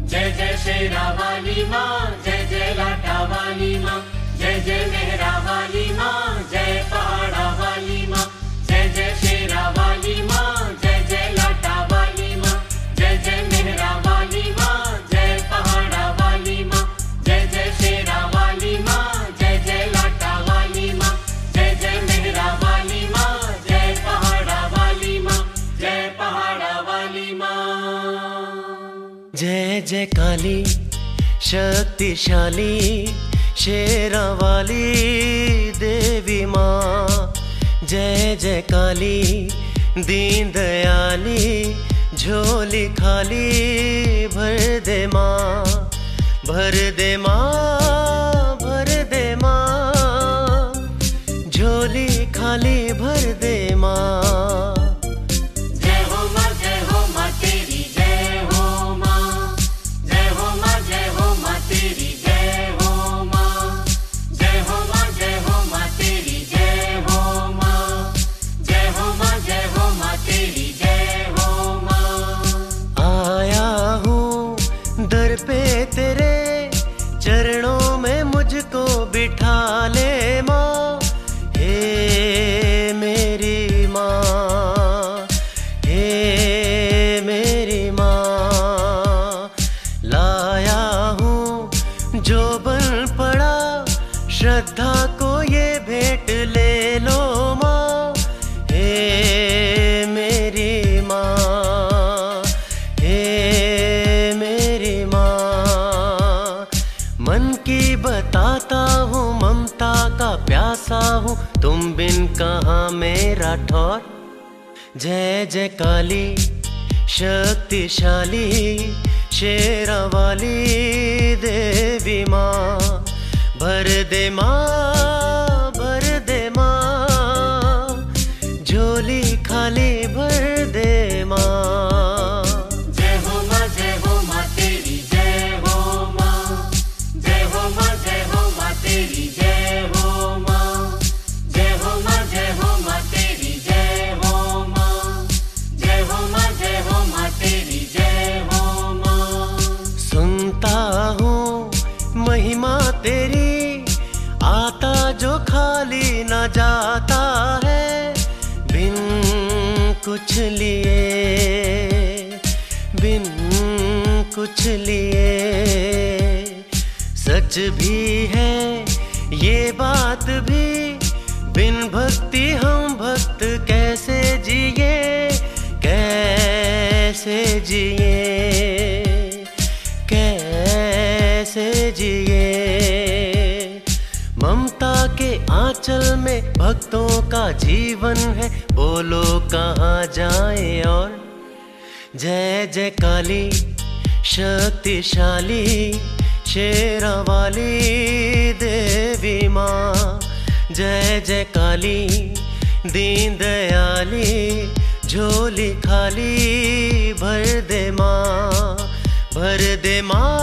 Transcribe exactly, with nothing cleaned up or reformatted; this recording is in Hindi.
जय जय शेरा वाली माँ, जय जय लाटा वाली माँ, जय जय मेहरा वाली माँ, जय पहाड़ा वाली माँ। जय जय शेरा वाली माँ, जय जय लाटा वाली माँ, जय जय मेहरा वाली माँ, जय पहाड़ा वाली माँ। जय जय शेरा वाली माँ, जय जय लाटा वाली माँ, जय जय मेहरा वाली माँ, जय पहाड़ा वाली माँ, जय पहाड़ा वाली माँ। जय जय काली शक्तिशाली शेरा वाली देवी माँ। जय जय काली दीन दयाली झोली खाली भर दे माँ, भर दे माँ, भर दे माँ, झोली खाली भर दे माँ। जय हो माँ, जय हो माँ तेरी जय हो माँ, जय हो माँ, जय हो माँ तेरी जय हो माँ, जय हो माँ, जय हो माँ तेरी जय हो माँ, जय हो माँ, जय हो माँ तेरी जय हो माँ। आया हूँ दर पे तेरे चरणों में मुझको बिठा ले माँ, हे मेरी माँ, हे मेरी माँ। लाया हूँ जो बन पड़ा श्रद्धा को ये भेंट ले लो माँ, हे मेरी माँ, हे मेरी माँ। मन की बताता हूँ ममता का प्यासा हूँ, तुम बिन कहाँ मेरा ठौर। जय जय काली शक्तिशाली शेरा वाली देवी माँ। भर दे माँ, भर दे माँ, झोली खाली भर दे माँ। जय हो माँ, जय हो माँ तेरी जय हो माँ, जय हो माँ, जय हो माँ तेरी जय हो माँ, जय हो माँ, जय हो माँ तेरी जय हो माँ, जय हो माँ, जय हो माँ तेरी जय हो माँ। सुनता हूँ महिमा तेरी, आता जो खाली न जाता है, बिन कुछ लिए, बिन कुछ लिए। सच भी है ये बात भी, बिन भक्ति हम भक्त कैसे जिए, कैसे जिए, कैसे जिए। ममता के आंचल में भक्तों का जीवन है, बोलो कहाँ जाए और। जय जय काली शक्तिशाली शेरा वाली देवी माँ। जय जय काली दीन दयाली झोली खाली भर दे माँ, भर दे माँ,